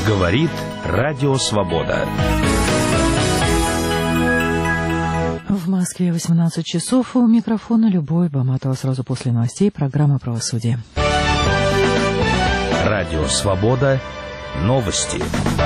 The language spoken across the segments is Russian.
Говорит Радио Свобода. В Москве 18 часов. У микрофона Любовь Баматова. Сразу после новостей программа «Правосудие». Радио Свобода. Новости.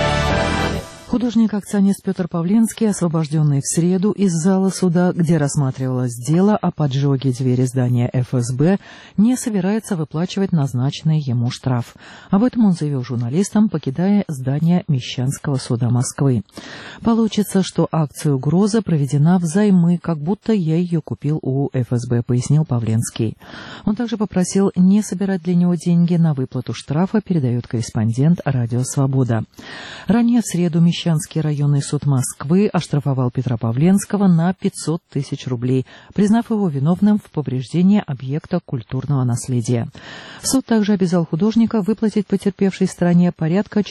Художник-акционист Петр Павленский, освобожденный в среду из зала суда, где рассматривалось дело о поджоге двери здания ФСБ, не собирается выплачивать назначенный ему штраф. Об этом он заявил журналистам, покидая здание Мещанского суда Москвы. «Получится, что акция угрозы проведена взаймы, как будто я ее купил у ФСБ», — пояснил Павленский. Он также попросил не собирать для него деньги на выплату штрафа, передает корреспондент «Радио Свобода». Ранее в среду Мещанский районный суд Москвы оштрафовал Петра Павленского на 500 тысяч рублей, признав его виновным в повреждении объекта культурного наследия. Суд также обязал художника выплатить потерпевшей стороне порядка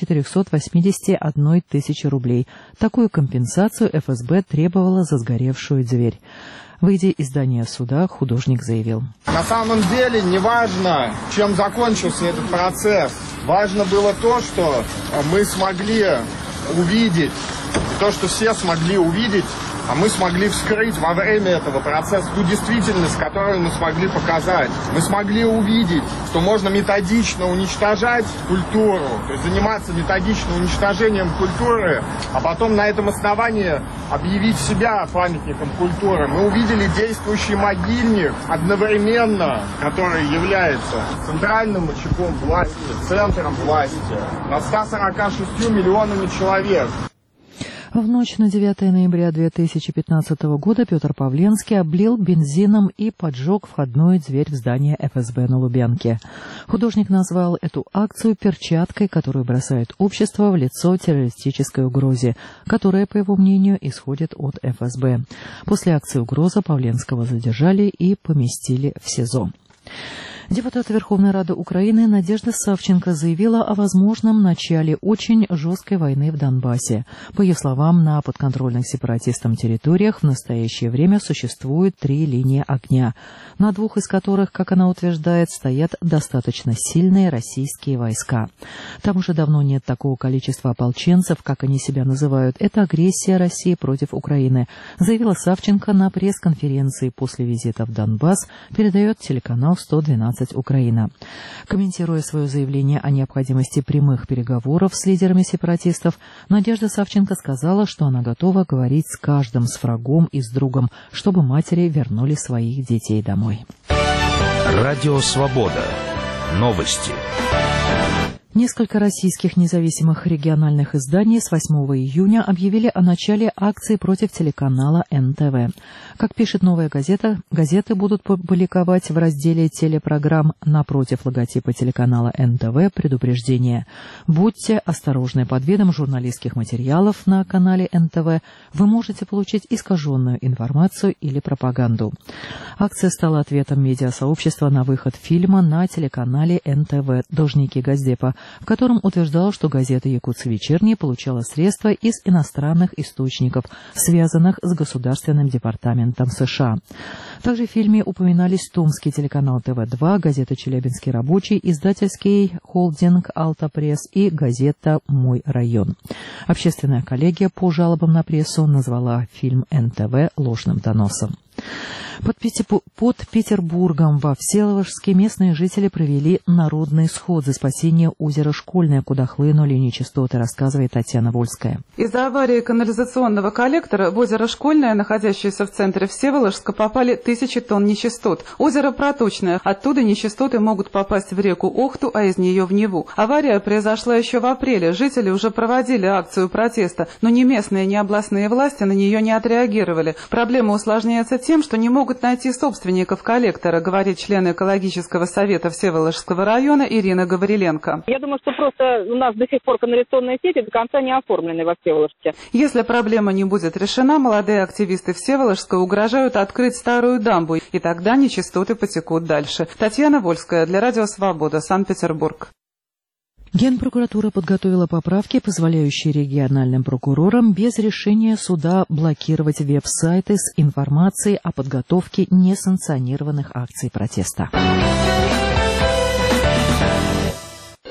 481 тысячи рублей. Такую компенсацию ФСБ требовала за сгоревшую дверь. Выйдя из здания суда, художник заявил: «На самом деле не важно, чем закончился этот процесс. Важно было то, что мы смогли увидеть, и то, что все смогли увидеть, а мы смогли вскрыть во время этого процесса ту действительность, которую мы смогли показать. Мы смогли увидеть, что можно методично уничтожать культуру, то есть заниматься методичным уничтожением культуры, а потом на этом основании объявить себя памятником культуры. Мы увидели действующий могильник одновременно, который является центральным очагом власти, центром власти, над 146 миллионами человек». В ночь на 9 ноября 2015 года Петр Павленский облил бензином и поджег входную дверь в здание ФСБ на Лубянке. Художник назвал эту акцию перчаткой, которую бросает общество в лицо террористической угрозе, которая, по его мнению, исходит от ФСБ. После акции угроза Павленского задержали и поместили в СИЗО. Депутат Верховной Рады Украины Надежда Савченко заявила о возможном начале очень жесткой войны в Донбассе. По ее словам, на подконтрольных сепаратистам территориях в настоящее время существует 3 линии огня, на 2 из которых, как она утверждает, стоят достаточно сильные российские войска. Там уже давно нет такого количества ополченцев, как они себя называют. Это агрессия России против Украины, заявила Савченко на пресс-конференции после визита в Донбасс, передает телеканал 112 Украина. Комментируя свое заявление о необходимости прямых переговоров с лидерами сепаратистов, Надежда Савченко сказала, что она готова говорить с каждым, с врагом и с другом, чтобы матери вернули своих детей домой. Радио Свобода. Новости. Несколько российских независимых региональных изданий с 8 июня объявили о начале акции против телеканала НТВ. Как пишет «Новая газета», газеты будут публиковать в разделе телепрограмм напротив логотипа телеканала НТВ предупреждение: «Будьте осторожны, под видом журналистских материалов на канале НТВ вы можете получить искаженную информацию или пропаганду». Акция стала ответом медиасообщества на выход фильма на телеканале НТВ «Должники Госдепа», в котором утверждал, что газета «Якутск Вечерний» получала средства из иностранных источников, связанных с Государственным департаментом США. Также в фильме упоминались томский телеканал ТВ-2, газета «Челябинский рабочий», издательский холдинг «Алтапресс» и газета «Мой район». Общественная коллегия по жалобам на прессу назвала фильм НТВ ложным доносом. Под Петербургом во Всеволожске местные жители провели народный сход за спасение озера Школьное, куда хлынули нечистоты, рассказывает Татьяна Вольская. Из-за аварии канализационного коллектора в озеро Школьное, находящееся в центре Всеволожска, попали 1000 тонн нечистот. Озеро проточное, оттуда нечистоты могут попасть в реку Охту, а из нее в Неву. Авария произошла еще в апреле. Жители уже проводили акцию протеста, но ни местные, ни областные власти на нее не отреагировали. Проблема усложняется тем, что не могут найти собственников коллектора, говорит член экологического совета Всеволожского района Ирина Гавриленко. Я думаю, что просто у нас до сих пор канализационные сети до конца не оформлены во Всеволожске. Если проблема не будет решена, молодые активисты Всеволожска угрожают открыть старую дамбу, и тогда нечистоты потекут дальше. Татьяна Вольская для Радио Свобода, Санкт-Петербург. Генпрокуратура подготовила поправки, позволяющие региональным прокурорам без решения суда блокировать веб-сайты с информацией о подготовке несанкционированных акций протеста.